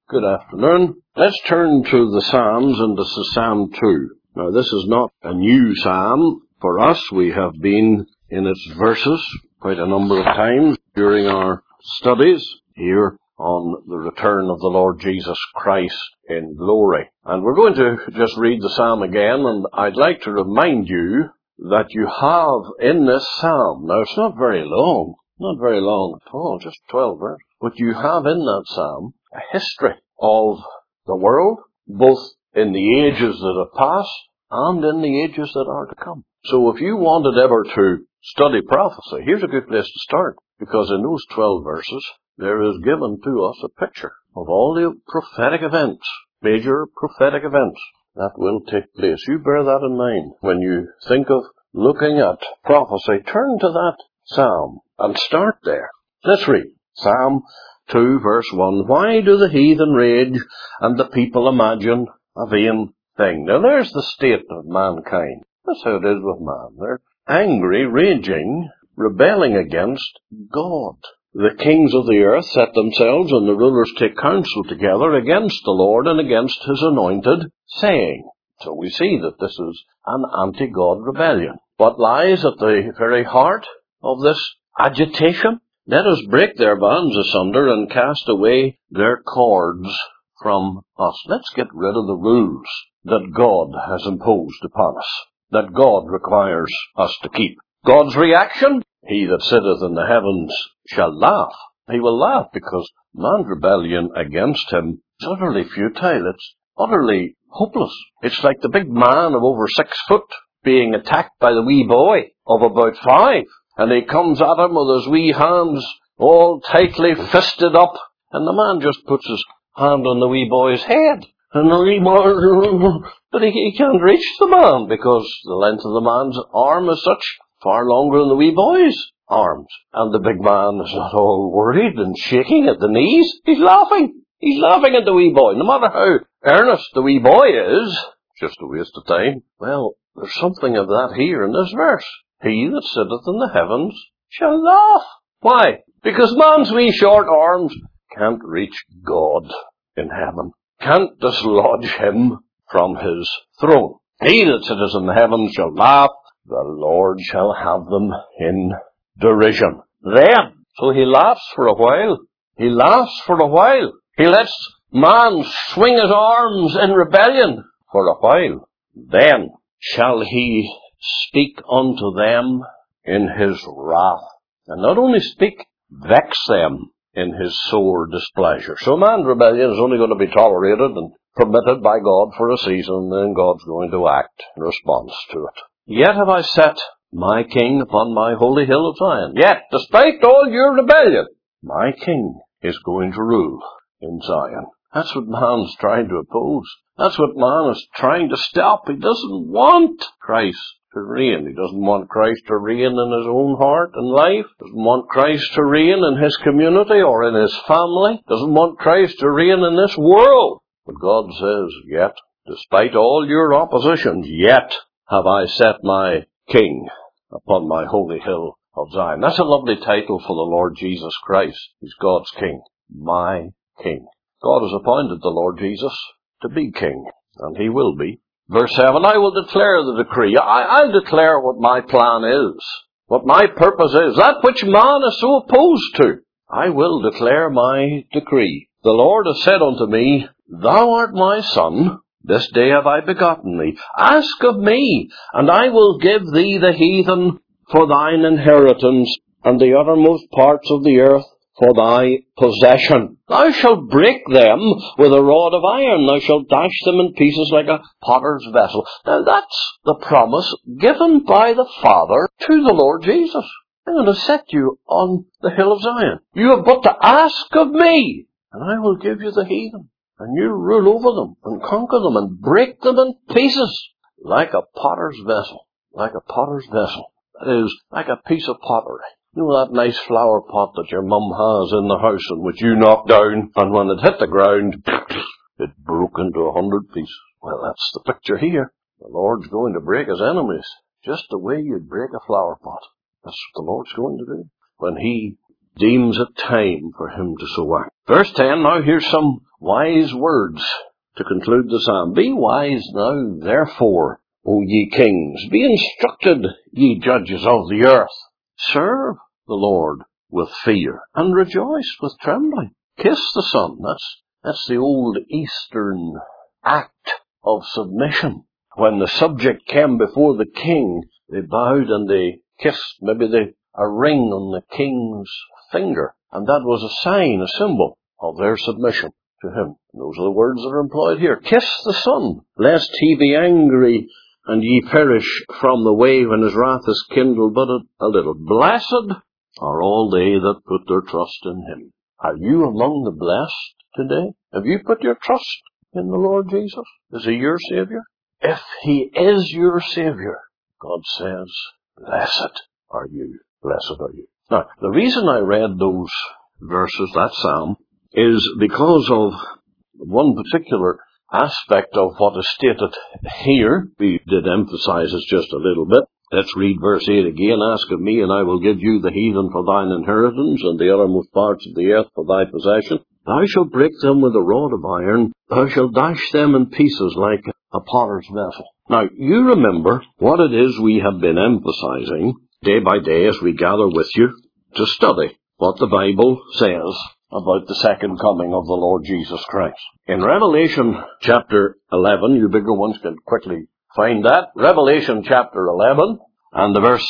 Good afternoon. Let's turn to the Psalms and this is Psalm 2. Now this is not a new psalm for us. We have been in its verses quite a number of times during our studies here on the return of the Lord Jesus Christ in glory. And we're going to just read the psalm again, and I'd like to remind you that you have in this psalm, now it's not very long at all, just 12 verses, but you have in that psalm a history of the world, both in the ages that have passed and in the ages that are to come. So if you wanted ever to study prophecy, here's a good place to start, because in those 12 verses, there is given to us a picture of all the prophetic events, major prophetic events that will take place. You bear that in mind when you think of looking at prophecy. Turn to that psalm and start there. Let's read Psalm 2 verse 1. Why do the heathen rage and the people imagine a vain thing? Now there's the state of mankind. That's how it is with man. They're angry, raging, rebelling against God. The kings of the earth set themselves and the rulers take counsel together against the Lord and against his anointed, saying. So we see that this is an anti-God rebellion. What lies at the very heart of this agitation? Let us break their bands asunder and cast away their cords from us. Let's get rid of the rules that God has imposed upon us, that God requires us to keep. God's reaction? He that sitteth in the heavens shall laugh. He will laugh because man's rebellion against him is utterly futile. It's utterly hopeless. It's like the big man of over 6 foot being attacked by the wee boy of about 5. And he comes at him with his wee hands all tightly fisted up. And the man just puts his hand on the wee boy's head. And the wee boy, but he can't reach the man because the length of the man's arm is such far longer than the wee boy's arms. And the big man is not all worried and shaking at the knees. He's laughing. He's laughing at the wee boy. No matter how earnest the wee boy is, just a waste of time. Well, there's something of that here in this verse. He that sitteth in the heavens shall laugh. Why? Because man's wee short arms can't reach God in heaven, can't dislodge him from his throne. He that sitteth in the heavens shall laugh. The Lord shall have them in derision. Then, so he laughs for a while. He laughs for a while. He lets man swing his arms in rebellion for a while. Then shall he speak unto them in his wrath. And not only speak, vex them in his sore displeasure. So man's rebellion is only going to be tolerated and permitted by God for a season, and then God's going to act in response to it. Yet have I set my king upon my holy hill of Zion. Yet, despite all your rebellion, my king is going to rule in Zion. That's what man's trying to oppose. That's what man is trying to stop. He doesn't want Christ to reign. He doesn't want Christ to reign in his own heart and life. Doesn't want Christ to reign in his community or in his family. Doesn't want Christ to reign in this world. But God says, yet, despite all your oppositions, yet have I set my king upon my holy hill of Zion. That's a lovely title for the Lord Jesus Christ. He's God's king. My king. God has appointed the Lord Jesus to be king, and he will be. Verse 7, I will declare the decree. I'll declare what my plan is, what my purpose is, that which man is so opposed to. I will declare my decree. The Lord has said unto me, Thou art my son, this day have I begotten thee. Ask of me, and I will give thee the heathen for thine inheritance, and the uttermost parts of the earth for thy possession. Thou shalt break them with a rod of iron. Thou shalt dash them in pieces like a potter's vessel. Now that's the promise given by the Father to the Lord Jesus. I'm going to set you on the hill of Zion. You have but to ask of me, and I will give you the heathen. And you rule over them, and conquer them, and break them in pieces like a potter's vessel. Like a potter's vessel. That is, like a piece of pottery. You know that nice flower pot that your mum has in the house and which you knocked down, and when it hit the ground, it broke into 100 pieces. Well, that's the picture here. The Lord's going to break his enemies, just the way you'd break a flower pot. That's what the Lord's going to do when he deems it time for him to so act. Verse 10, now here's some wise words to conclude the psalm. Be wise now, therefore, O ye kings. Be instructed, ye judges of the earth. Serve the Lord with fear, and rejoice with trembling. Kiss the Son. That's the old Eastern act of submission. When the subject came before the king, they bowed and they kissed maybe a ring on the king's finger. And that was a sign, a symbol of their submission to him. And those are the words that are employed here. Kiss the Son, lest he be angry and ye perish from the way when his wrath is kindled but a little. Blessed are all they that put their trust in him. Are you among the blessed today? Have you put your trust in the Lord Jesus? Is he your Savior? If he is your Savior, God says, blessed are you. Blessed are you. Now, the reason I read those verses, that psalm, is because of one particular aspect of what is stated here. We did emphasize it just a little bit. Let's read verse 8 again. Ask of me, and I will give you the heathen for thine inheritance, and the uttermost parts of the earth for thy possession. Thou shalt break them with a rod of iron. Thou shalt dash them in pieces like a potter's vessel. Now, you remember what it is we have been emphasizing day by day as we gather with you to study what the Bible says about the second coming of the Lord Jesus Christ. In Revelation chapter 11, you bigger ones can quickly find that. Revelation chapter 11 and the verse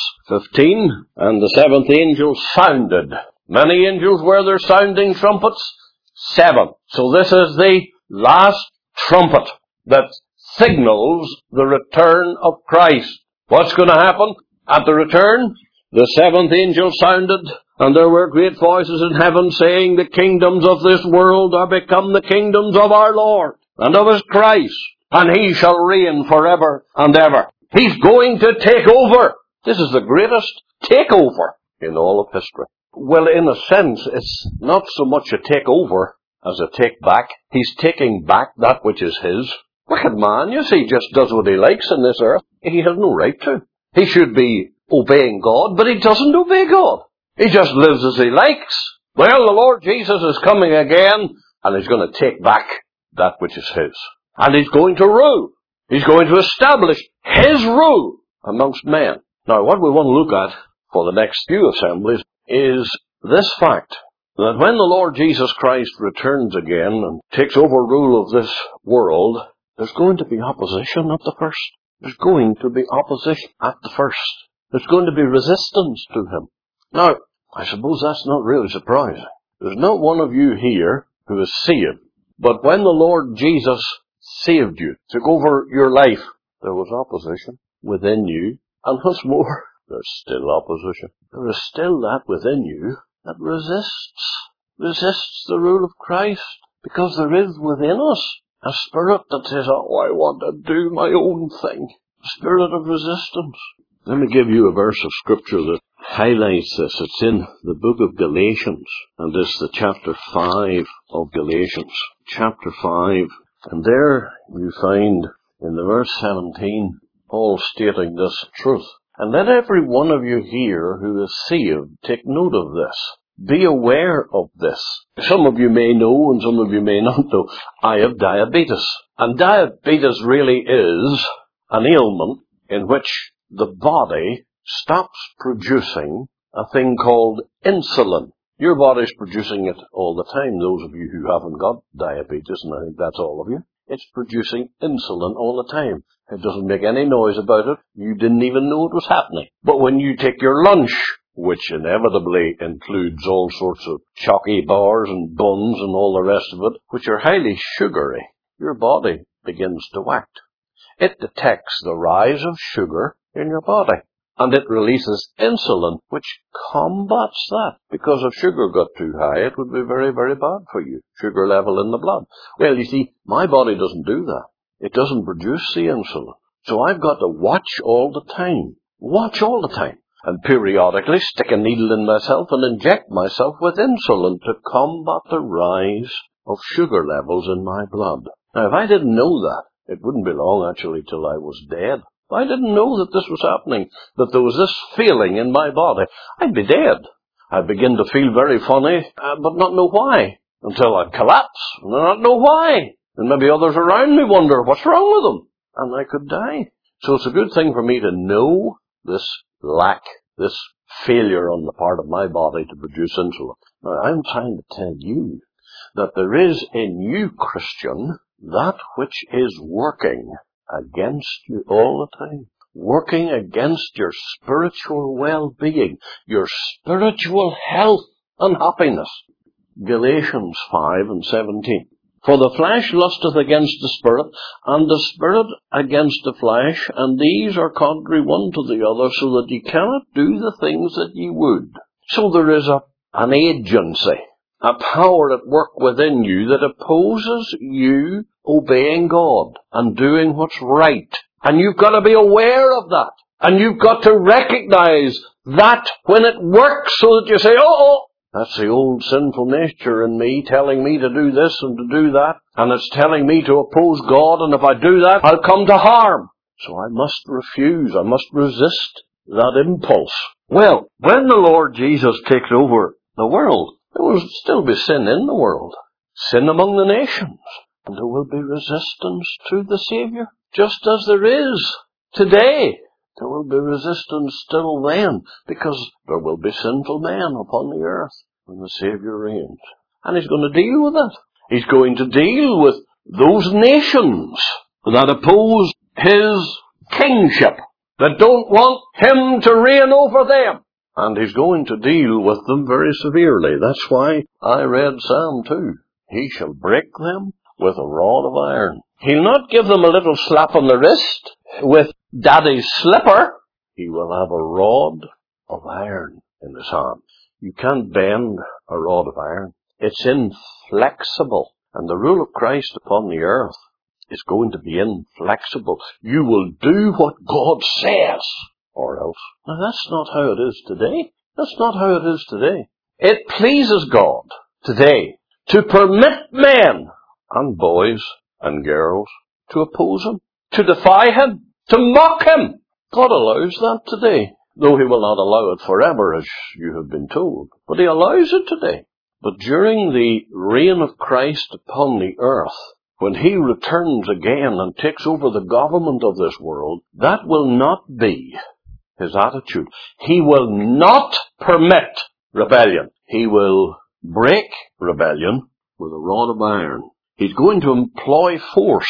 15, and the seventh angel sounded. Many angels were there sounding trumpets? 7. So this is the last trumpet that signals the return of Christ. What's going to happen at the return? The seventh angel sounded, and there were great voices in heaven saying, the kingdoms of this world are become the kingdoms of our Lord and of his Christ, and he shall reign forever and ever. He's going to take over. This is the greatest takeover in all of history. Well, in a sense, it's not so much a takeover as a take back. He's taking back that which is his. Wicked man, you see, just does what he likes in this earth. He has no right to. He should be obeying God, but he doesn't obey God. He just lives as he likes. Well, the Lord Jesus is coming again, and he's going to take back that which is his. And he's going to rule. He's going to establish his rule amongst men. Now, what we want to look at for the next few assemblies is this fact, that when the Lord Jesus Christ returns again and takes over rule of this world, there's going to be opposition at the first. There's going to be opposition at the first. There's going to be resistance to him. Now, I suppose that's not really surprising. There's not one of you here who is saved. But when the Lord Jesus saved you, took over your life, there was opposition within you. And what's more, there's still opposition. There is still that within you that resists the rule of Christ. Because there is within us a spirit that says, oh, I want to do my own thing. A spirit of resistance. Let me give you a verse of Scripture that highlights this. It's in the book of Galatians, and it's the chapter 5 of Galatians. Chapter 5. And there you find in the verse 17, Paul stating this truth. And let every one of you here who is saved take note of this. Be aware of this. Some of you may know and some of you may not know. I have diabetes. And diabetes really is an ailment in which the body stops producing a thing called insulin. Your body's producing it all the time, those of you who haven't got diabetes, and I think that's all of you. It's producing insulin all the time. It doesn't make any noise about it. You didn't even know it was happening. But when you take your lunch, which inevitably includes all sorts of chalky bars and buns and all the rest of it, which are highly sugary, your body begins to act. It detects the rise of sugar in your body, and it releases insulin, which combats that. Because if sugar got too high, it would be very, very bad for you, sugar level in the blood. Well, you see, my body doesn't do that. It doesn't produce the insulin. So I've got to watch all the time. Watch all the time. And periodically stick a needle in myself and inject myself with insulin to combat the rise of sugar levels in my blood. Now, if I didn't know that, it wouldn't be long actually till I was dead. If I didn't know that this was happening, that there was this feeling in my body, I'd be dead. I'd begin to feel very funny, but not know why, until I'd collapse, and not know why. And maybe others around me wonder, what's wrong with them? And I could die. So it's a good thing for me to know this lack, this failure on the part of my body to produce insulin. Now, I'm trying to tell you that there is in you, Christian, that which is working against you all the time. Working against your spiritual well-being, your spiritual health and happiness. Galatians 5:17. For the flesh lusteth against the Spirit, and the Spirit against the flesh, and these are contrary one to the other, so that ye cannot do the things that ye would. So there is an agency, a power at work within you that opposes you obeying God and doing what's right. And you've got to be aware of that. And you've got to recognize that when it works, so that you say, oh, that's the old sinful nature in me telling me to do this and to do that. And it's telling me to oppose God, and if I do that, I'll come to harm. So I must refuse, I must resist that impulse. Well, when the Lord Jesus takes over the world, there will still be sin in the world. Sin among the nations. And there will be resistance to the Saviour. Just as there is today. There will be resistance still then, because there will be sinful men upon the earth when the Saviour reigns. And He's going to deal with it. He's going to deal with those nations that oppose His kingship, that don't want Him to reign over them. And He's going to deal with them very severely. That's why I read Psalm 2. He shall break them with a rod of iron. He'll not give them a little slap on the wrist with daddy's slipper. He will have a rod of iron in the psalm. You can't bend a rod of iron. It's inflexible. And the rule of Christ upon the earth is going to be inflexible. You will do what God says, or else. Now that's not how it is today. That's not how it is today. It pleases God today to permit men and boys and girls to oppose Him, to defy Him, to mock Him. God allows that today, though He will not allow it forever, as you have been told. But He allows it today. But during the reign of Christ upon the earth, when He returns again and takes over the government of this world, that will not be His attitude. He will not permit rebellion. He will break rebellion with a rod of iron. He's going to employ force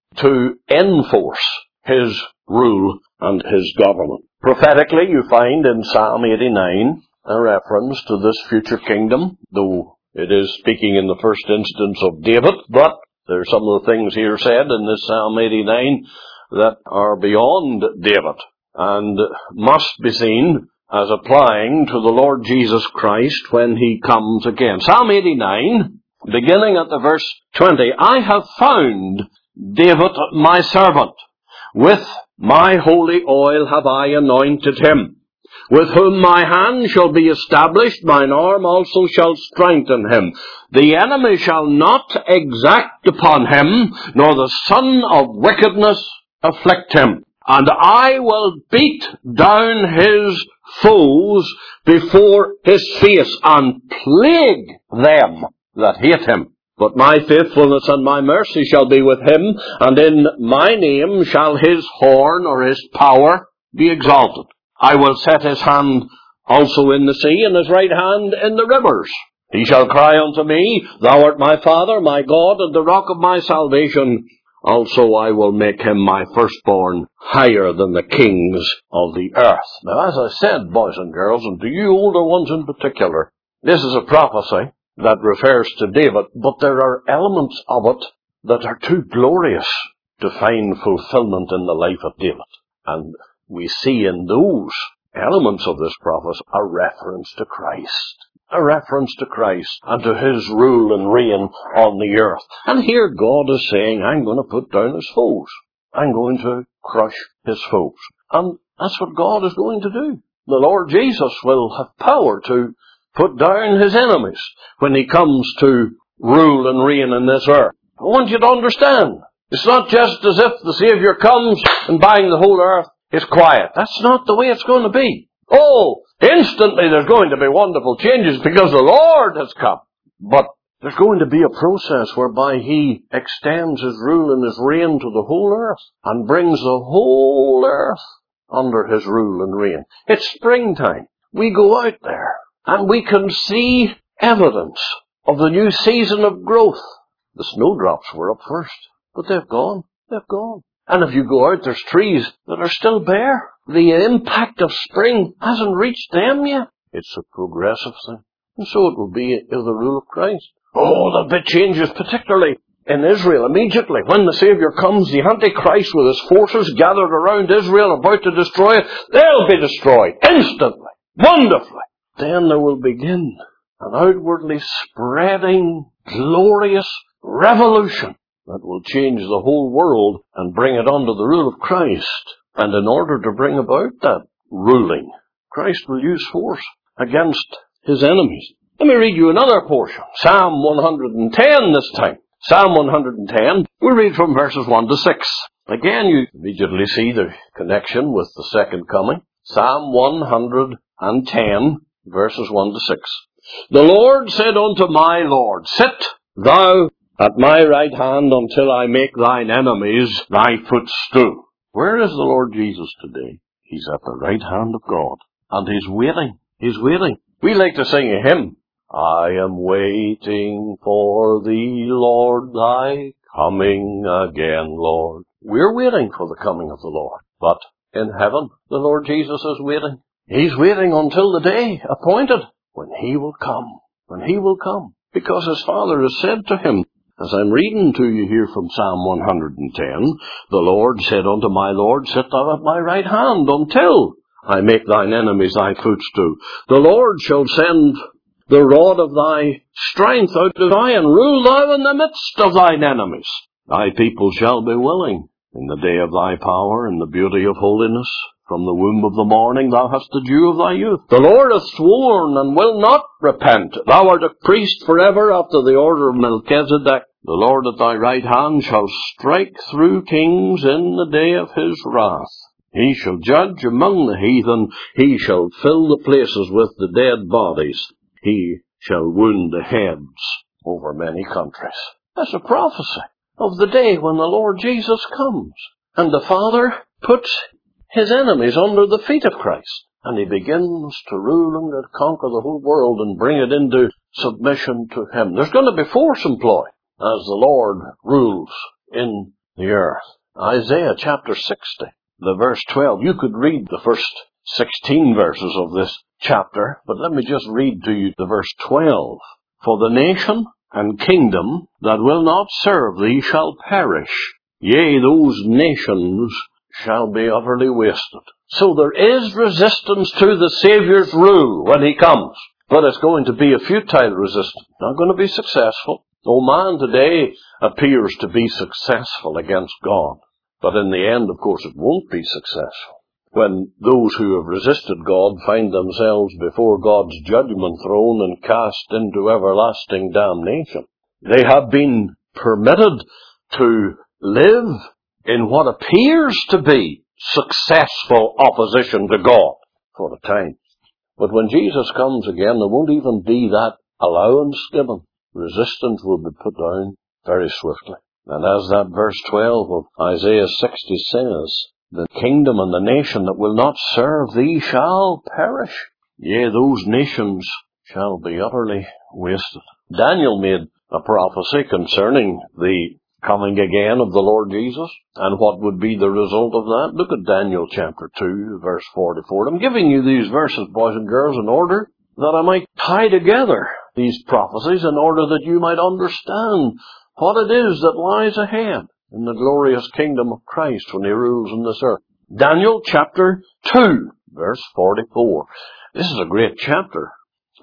to enforce His rule and His government. Prophetically, you find in Psalm 89 a reference to this future kingdom, though it is speaking in the first instance of David, but there's some of the things here said in this Psalm 89 that are beyond David and must be seen as applying to the Lord Jesus Christ when He comes again. Psalm 89, beginning at the verse 20, I have found David my servant. With my holy oil have I anointed him. With whom my hand shall be established, mine arm also shall strengthen him. The enemy shall not exact upon him, nor the son of wickedness afflict him. And I will beat down his foes before his face, and plague them that hate him. But my faithfulness and my mercy shall be with him, and in my name shall his horn or his power be exalted. I will set his hand also in the sea, and his right hand in the rivers. He shall cry unto me, Thou art my Father, my God, and the rock of my salvation. Also I will make him my firstborn higher than the kings of the earth. Now, as I said, boys and girls, and to you older ones in particular, this is a prophecy that refers to David, but there are elements of it that are too glorious to find fulfillment in the life of David. And we see in those elements of this prophecy a reference to Christ. A reference to Christ and to His rule and reign on the earth. And here God is saying, I'm going to put down His foes. I'm going to crush His foes. And that's what God is going to do. The Lord Jesus will have power to put down His enemies when He comes to rule and reign in this earth. I want you to understand, it's not just as if the Saviour comes and buying the whole earth is quiet. That's not the way it's going to be. Oh, Instantly there's going to be wonderful changes because the Lord has come. But there's going to be a process whereby He extends His rule and His reign to the whole earth and brings the whole earth under His rule and reign. It's springtime. We go out there and we can see evidence of the new season of growth. The snowdrops were up first, but they've gone. They've gone. And if you go out, there's trees that are still bare. The impact of spring hasn't reached them yet. It's a progressive thing. And so it will be in the rule of Christ. Oh, there'll be changes, particularly in Israel immediately. When the Saviour comes, the Antichrist with his forces gathered around Israel about to destroy it, they'll be destroyed instantly, wonderfully. Then there will begin an outwardly spreading, glorious revolution that will change the whole world and bring it under the rule of Christ. And in order to bring about that ruling, Christ will use force against His enemies. Let me read you another portion. Psalm 110 this time. Psalm 110, we'll read from verses 1 to 6. Again, you immediately see the connection with the second coming. Psalm 110, verses 1 to 6. The Lord said unto my Lord, Sit thou at my right hand until I make thine enemies thy footstool. Where is the Lord Jesus today? He's at the right hand of God. And He's waiting. He's waiting. We like to sing a hymn. I am waiting for Thee, Lord, Thy coming again, Lord. We're waiting for the coming of the Lord. But in heaven, the Lord Jesus is waiting. He's waiting until the day appointed when He will come. When He will come. Because His Father has said to Him, as I'm reading to you here from Psalm 110, the Lord said unto my Lord, Sit thou at my right hand until I make thine enemies thy footstool. The Lord shall send the rod of thy strength out of thine, and rule thou in the midst of thine enemies. Thy people shall be willing in the day of thy power, in the beauty of holiness. From the womb of the morning thou hast the dew of thy youth. The Lord hath sworn and will not repent. Thou art a priest forever after the order of Melchizedek. The Lord at thy right hand shall strike through kings in the day of His wrath. He shall judge among the heathen. He shall fill the places with the dead bodies. He shall wound the heads over many countries. That's a prophecy of the day when the Lord Jesus comes. And the Father puts His enemies under the feet of Christ. And He begins to rule and to conquer the whole world and bring it into submission to Him. There's going to be force employed as the Lord rules in the earth. Isaiah chapter 60, the verse 12. You could read the first 16 verses of this chapter, but let me just read to you the verse 12. For the nation and kingdom that will not serve thee shall perish. Yea, those nations shall be utterly wasted. So there is resistance to the Saviour's rule when He comes. But it's going to be a futile resistance. Not going to be successful. No man today appears to be successful against God. But in the end, of course, it won't be successful. When those who have resisted God find themselves before God's judgment throne and cast into everlasting damnation, they have been permitted to live in what appears to be successful opposition to God for a time. But when Jesus comes again, there won't even be that allowance given. Resistance will be put down very swiftly. And as that verse 12 of Isaiah 60 says, the kingdom and the nation that will not serve thee shall perish. Yea, those nations shall be utterly wasted. Daniel made a prophecy concerning the coming again of the Lord Jesus and what would be the result of that. Look at Daniel chapter 2, verse 44. I'm giving you these verses, boys and girls, in order that I might tie together these prophecies in order that you might understand what it is that lies ahead in the glorious kingdom of Christ when He rules in this earth. Daniel chapter 2, verse 44. This is a great chapter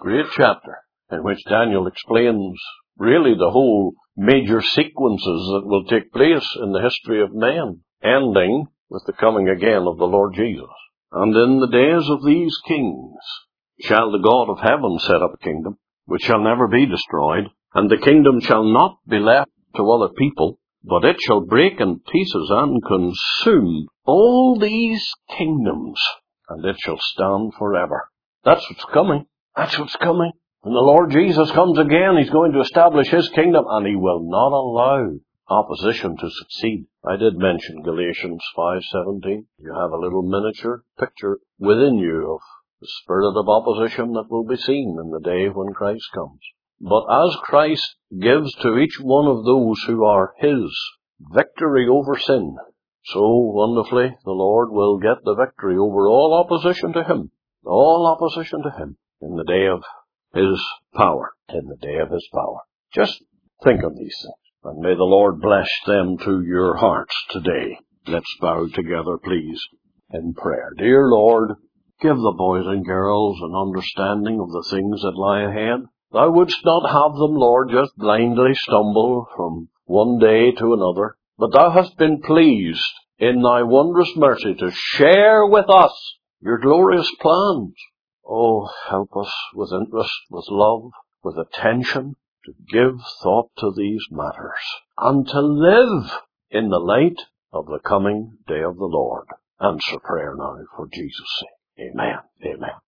in which Daniel explains really the whole major sequences that will take place in the history of man, ending with the coming again of the Lord Jesus. And in the days of these kings shall the God of heaven set up a kingdom, which shall never be destroyed, and the kingdom shall not be left to other people, but it shall break in pieces and consume all these kingdoms, and it shall stand forever. That's what's coming. That's what's coming. When the Lord Jesus comes again, He's going to establish His kingdom, and He will not allow opposition to succeed. I did mention Galatians 5:17. You have a little miniature picture within you of the spirit of opposition that will be seen in the day when Christ comes. But as Christ gives to each one of those who are His victory over sin, so wonderfully the Lord will get the victory over all opposition to Him. All opposition to Him in the day of His power. In the day of His power. Just think of these things. And may the Lord bless them to your hearts today. Let's bow together, please, in prayer. Dear Lord, give the boys and girls an understanding of the things that lie ahead. Thou wouldst not have them, Lord, just blindly stumble from one day to another, but Thou hast been pleased in Thy wondrous mercy to share with us your glorious plans. Oh, help us with interest, with love, with attention, to give thought to these matters, and to live in the light of the coming day of the Lord. Answer prayer now for Jesus' sake. Amen. Amen.